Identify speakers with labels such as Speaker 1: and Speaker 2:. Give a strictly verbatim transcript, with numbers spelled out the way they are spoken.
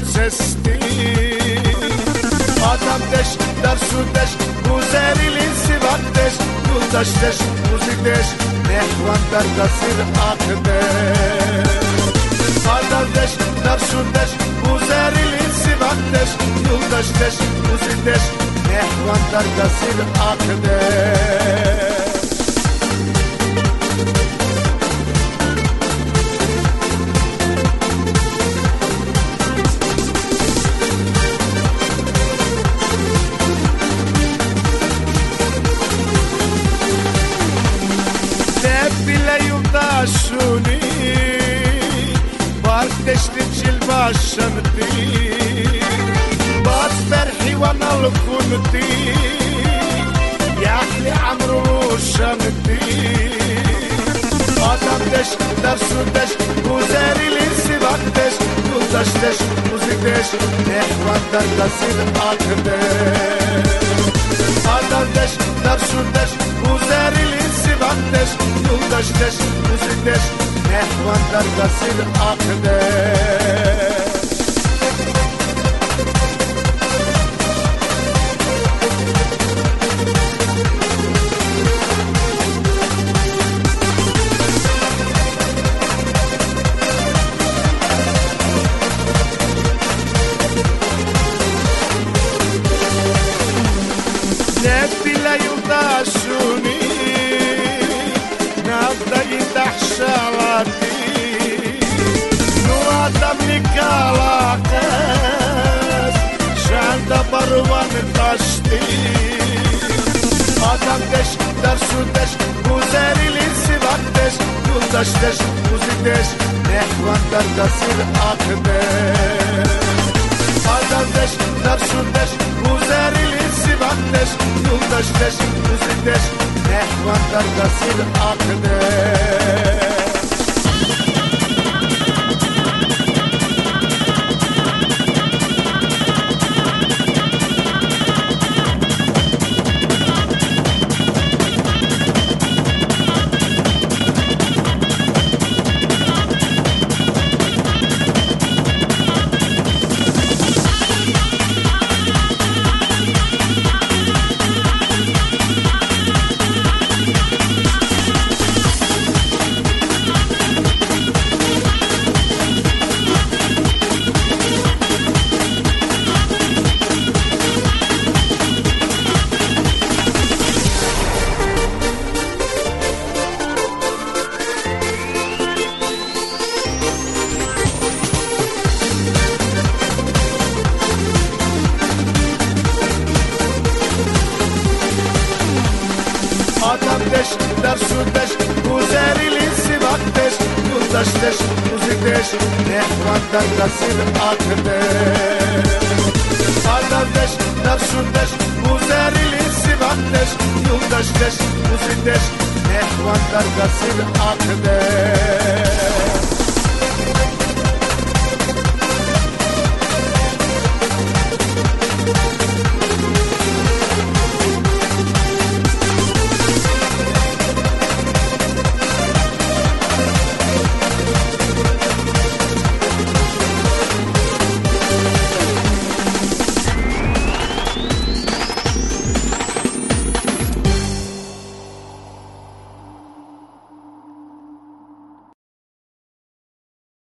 Speaker 1: cesti. Adam deş, darsu deş, güzelliğin sivat deş, yoldaş deş, müzik deş, nehvan dargasır akdeş. Adam deş, darsu deş, güzelliğin sivat deş, yoldaş deş, müzik deş, nehvan dargasır akdeş. Shuni Bart deshti bashanti Bart ferhi wa nalkunti Yahli amru shanti Adam desh, darsu desh, güzelliğin sivat desh, yoldaş desh, müzik desh, nehvan dargasır akdeş. Adam desh, darsu desh, güzelliğin sivat desh, yoldaş desh, müzik desh, nehvan dargasır akdeş. Nebile yoldaşuni Navda yidahşalati Nuadam nikalakes Şanda barvan taşti Adam deş, darsu deş, güzelliğin sivat deş, yoldaş deş, müzik deş, nehvan dargasır akdeş. Adam deş, darsu deş, güzelliğin sivat deş, yoldaş deş, müzik deş, nehvan dargasır akdeş. Adam deş, darsu deş, güzelliğin sivat deş, yoldaş deş, müzik deş, nehvan dargasır akdeş. Adam deş, darsu deş, güzelliğin sivat deş, yoldaş deş, müzik deş, nehvan dargasır akdeş.